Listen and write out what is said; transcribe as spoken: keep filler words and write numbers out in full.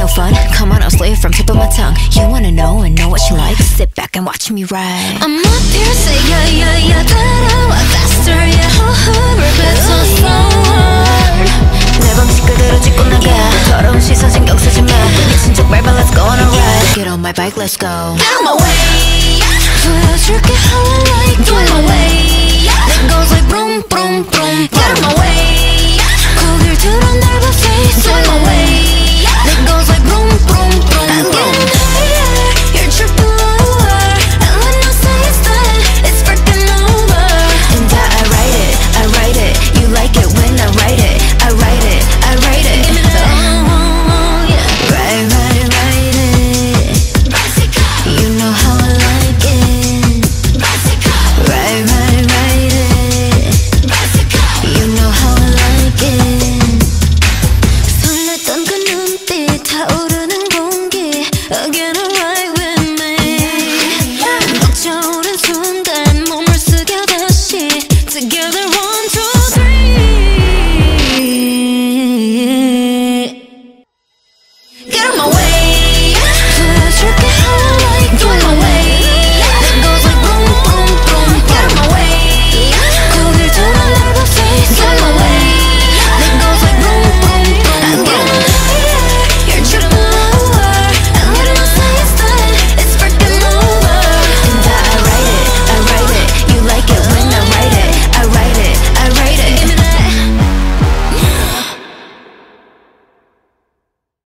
fun? Come on, I'll slay it from tip of my tongue. You wanna know and know what she likes? Sit back and watch me ride. I'm up here, say yeah, yeah, yeah, 따라와 faster, yeah, 호흡을 뱉어 slower. 내 방식 그대로 짚고 나가. 더러운 시선 신경 쓰지 마. 미친 척 밟아, let's go on a ride. Get on my bike, let's go. Get on my way.